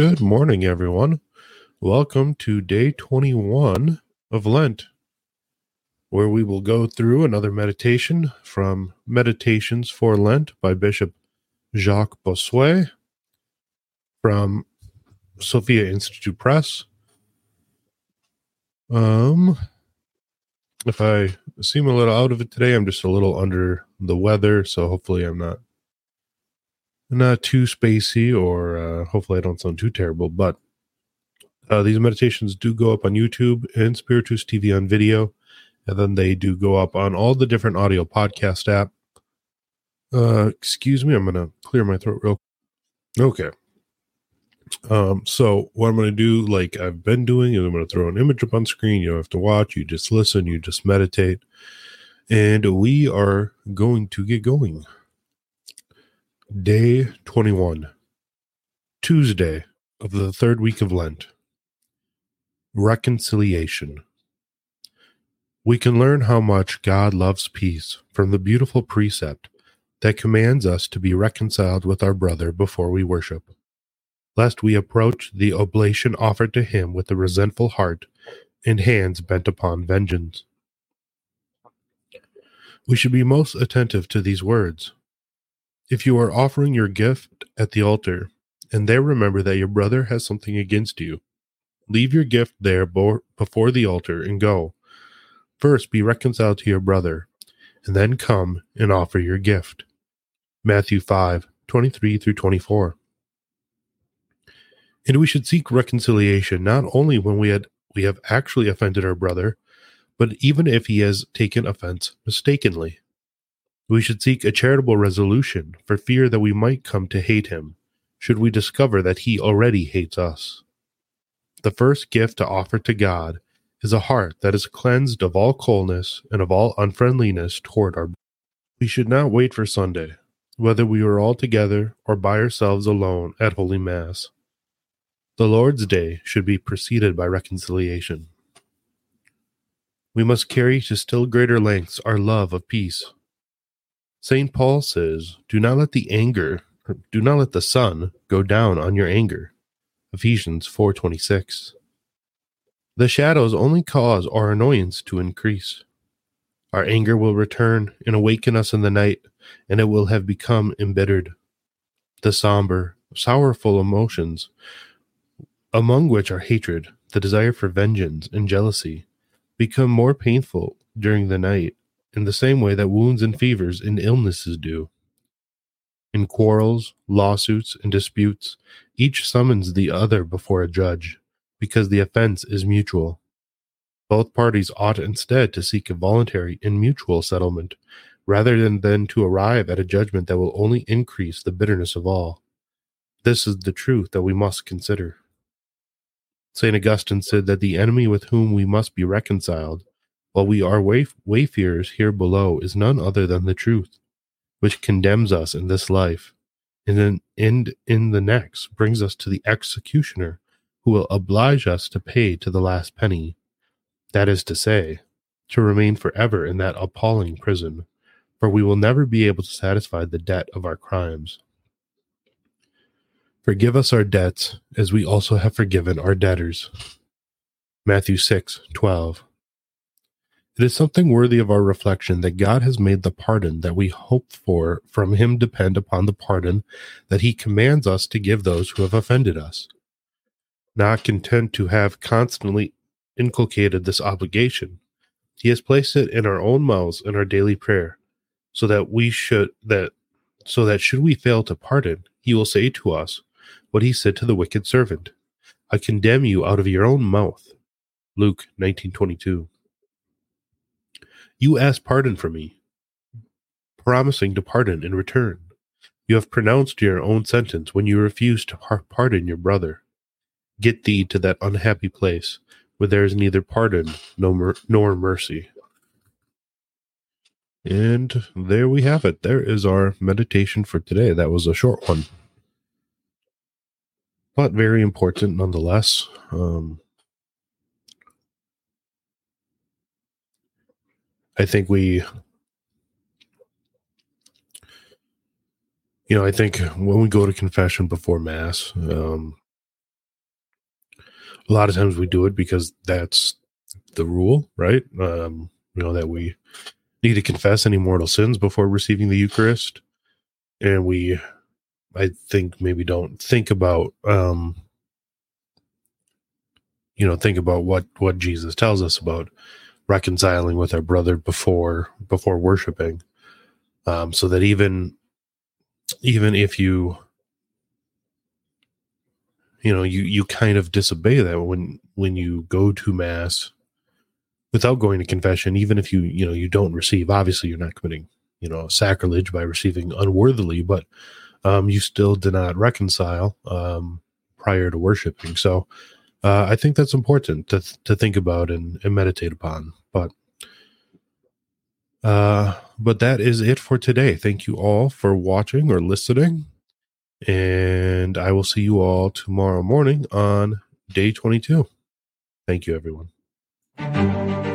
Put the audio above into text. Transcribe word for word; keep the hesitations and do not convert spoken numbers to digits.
Good morning, everyone. Welcome to day twenty-one of Lent, where we will go through another meditation from Meditations for Lent by Bishop Jacques Bossuet from Sophia Institute Press. Um, if I seem a little out of it today, I'm just a little under the weather, so hopefully I'm not not too spacey, or uh, hopefully I don't sound too terrible, but Uh, these meditations do go up on YouTube and Spiritus T V on video, and then they do go up on all the different audio podcast app. Uh, excuse me, I'm going to clear my throat real quick. Okay. Um, so what I'm going to do, like I've been doing, is I'm going to throw an image up on screen. You don't have to watch. You just listen. You just meditate. And we are going to get going. Day twenty-one. Tuesday of the third week of Lent. Reconciliation. We can learn how much God loves peace from the beautiful precept that commands us to be reconciled with our brother before we worship, lest we approach the oblation offered to him with a resentful heart and hands bent upon vengeance. We should be most attentive to these words. If you are offering your gift at the altar, and there remember that your brother has something against you, leave your gift there before the altar and go. First be reconciled to your brother, and then come and offer your gift. Matthew five, twenty-three through twenty-four. And we should seek reconciliation not only when we had we have actually offended our brother, but even if he has taken offense mistakenly. We should seek a charitable resolution for fear that we might come to hate him, should we discover that he already hates us. The first gift to offer to God is a heart that is cleansed of all coldness and of all unfriendliness toward our brother. We should not wait for Sunday, whether we are all together or by ourselves alone at Holy Mass. The Lord's Day should be preceded by reconciliation. We must carry to still greater lengths our love of peace. Saint Paul says, "Do not let the anger, do not let the sun go down on your anger." Ephesians four twenty-six. The shadows only cause our annoyance to increase. Our anger will return and awaken us in the night, and it will have become embittered. The somber, sorrowful emotions, among which are hatred, the desire for vengeance, and jealousy, become more painful during the night, in the same way that wounds and fevers and illnesses do. In quarrels, lawsuits, and disputes, each summons the other before a judge, because the offense is mutual. Both parties ought instead to seek a voluntary and mutual settlement, rather than, than to arrive at a judgment that will only increase the bitterness of all. This is the truth that we must consider. Saint Augustine said that the enemy with whom we must be reconciled, while we are way- wayfarers here below, is none other than the truth, which condemns us in this life, and in, and in the next brings us to the executioner, who will oblige us to pay to the last penny, that is to say, to remain forever in that appalling prison, for we will never be able to satisfy the debt of our crimes. Forgive us our debts, as we also have forgiven our debtors. Matthew six twelve. It is something worthy of our reflection that God has made the pardon that we hope for from him depend upon the pardon that he commands us to give those who have offended us. Not content to have constantly inculcated this obligation, he has placed it in our own mouths in our daily prayer, so that we should that so that should we fail to pardon, he will say to us what he said to the wicked servant, "I condemn you out of your own mouth." Luke nineteen twenty-two. You ask pardon from me, promising to pardon in return. You have pronounced your own sentence when you refuse to par- pardon your brother. Get thee to that unhappy place where there is neither pardon nor, mer- nor mercy. And there we have it. There is our meditation for today. That was a short one, but very important nonetheless. Um, I think we, you know, I think when we go to confession before Mass, um, A lot of times we do it because that's the rule, right? Um, you know, that we need to confess any mortal sins before receiving the Eucharist. And we, I think, maybe don't think about, um, you know, think about what, what Jesus tells us about reconciling with our brother before, before worshiping. Um, so that even, even if you, you know, you, you kind of disobey that when, when you go to mass without going to confession, even if you, you know, you don't receive, obviously you're not committing, you know, sacrilege by receiving unworthily, but um, you still did not reconcile um, prior to worshiping. So uh, I think that's important to to think about and, and meditate upon. But uh, but that is it for today. Thank you all for watching or listening, and I will see you all tomorrow morning on day twenty-two. Thank you, everyone.